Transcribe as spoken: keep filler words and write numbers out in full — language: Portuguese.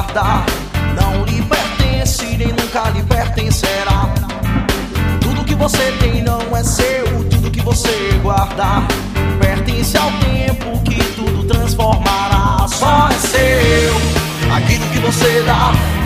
guardar não lhe pertence, nem nunca lhe pertencerá. Tudo que você tem não é seu, tudo que você guardar pertence ao tempo que tudo transformará. Só é seu aquilo que você dá.